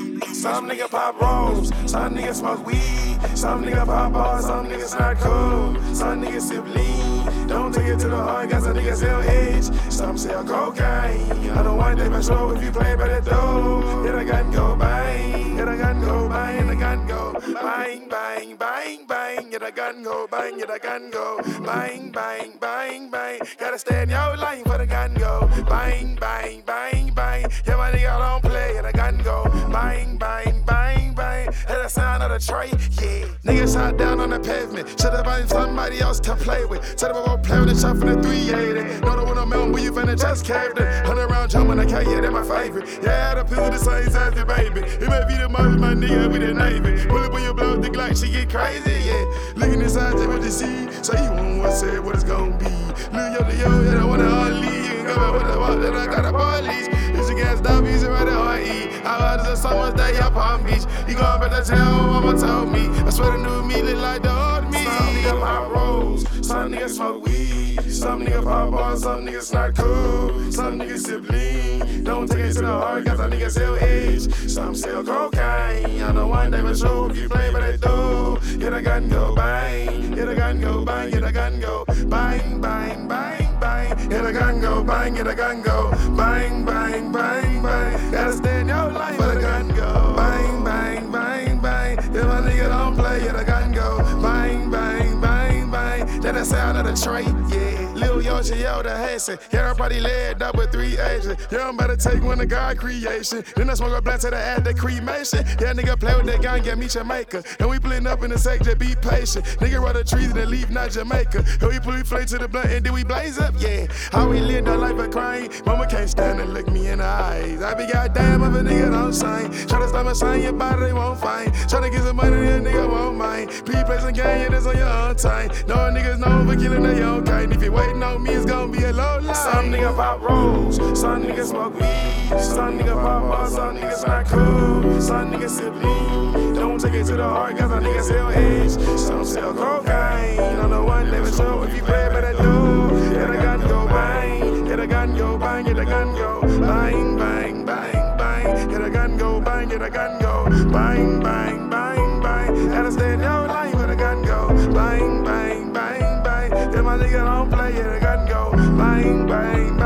Some nigga pop rolls, some niggas smoke weed, some nigga pop balls, some niggas not cool, some niggas sip lean. Don't take it to the heart, got some niggas sell H, some sell cocaine. I don't want that for sure if you play by the door. Hit a gun, go bang, hit a gun, go bang, hit a gun, go bang, bang, bang, bang. Hit a gun, go bang, hit a gun, go bang, bang, bang, bang. Gotta stay in your lane for the gun, go bang, bang, bang, bang. Yeah, my nigga don't play, hit a gun, go bang, bang, bang, bang. Hear the sound of the tray, yeah. Niggas shot down on the pavement. Should've been somebody else to play with. Said I won't play with the shot from the 380. Know the one I'm on, but you finna just caved it. 100 round jump when I can't, yeah, that's my favorite. Yeah, the pill the same size as baby. It may be the mother, my nigga, we the Navy. Pull up when you blow the Glock, she get crazy, yeah. Looking inside, just what you see. So you won't want to say what it's gonna be. Lil' yo, yeah, I wanna all leave. Go back with the walk that I got a police. It's a gas stop, easy right at R.E. How hard is the summer's day up Palm Beach? You going back to tell mama told me. I swear the new me look like the old me. Some nigga pop rolls, some niggas smoke weed, some nigga pop balls, some niggas not cool, some niggas sip lean. Don't take it to the heart, got some niggas sell H, some sell cocaine. I know one day for sure if you play by that door. Hit a gun, go bang, hit a gun, go bang, hit a gun, go bang, bang, bang, bang. Hit a gun, go bang, hit a gun, go bang, bang, bang, bang. Gotta stay in your life for the gun, go bang, bang, bang, bang. If my nigga don't play, hit a gun, go bang, bang, bang, bang. That the sound of the tray, yeah. Lil Yoshi, yo, the Hassan. Everybody led up with 3 agents. Yeah, I'm about to take one to God creation. Then I smoke a blunt to the add the cremation. Yeah, nigga play with that gun, get me Jamaica. And we pulling up in the sec, just be patient. Nigga roll the trees and then leave, not Jamaica. And we pull flame to the blunt and then we blaze up, yeah. How we live the life of crime. Mama can't stand and look me in the eyes. I be goddamn if a nigga don't sign. Tryna stop my sign, your body they won't find. Tryna get some money, that nigga won't mind. Pre-play some game, yeah, that's on your own time. No niggas know for killing their own kind. If you waiting on me, it's gonna be a low line. Some nigga pop rolls, some niggas smoke weed, some nigga pop balls, some niggas not cool, some niggas sip lean. Don't take it to the heart, got some niggas sell H, some sell cocaine. I know one day for sure if you play by that door. Hit a gun, go bang, hit a gun, go bang, hit a gun, go bang, bang, bang, bang. Hit a gun, go bang, hit a gun, go bang, bang, bang, bang. Gotta stay in your lane with a gun, go bang, bang, bang, bang. If my nigga don't play, hit a gun, go bang, bang,